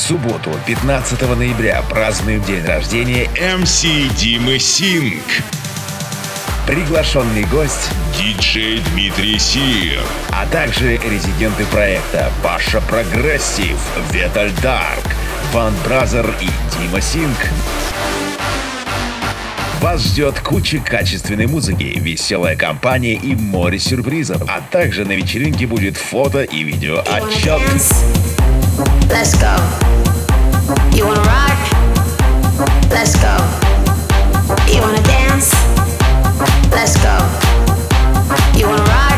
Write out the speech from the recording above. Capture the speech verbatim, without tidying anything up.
субботу, пятнадцатого ноября, празднуем день рождения эм си Димы Синг. Приглашенный гость диджей Дмитрий Сир. А также резиденты проекта Паша Прогрессив, Веталь Дарк, Ван Бразер и Дима Синг. Вас ждет куча качественной музыки, веселая компания и море сюрпризов. А также на вечеринке будет фото и видео отчет. Let's go. You wanna rock? Let's go. You wanna dance? Let's go. You wanna rock?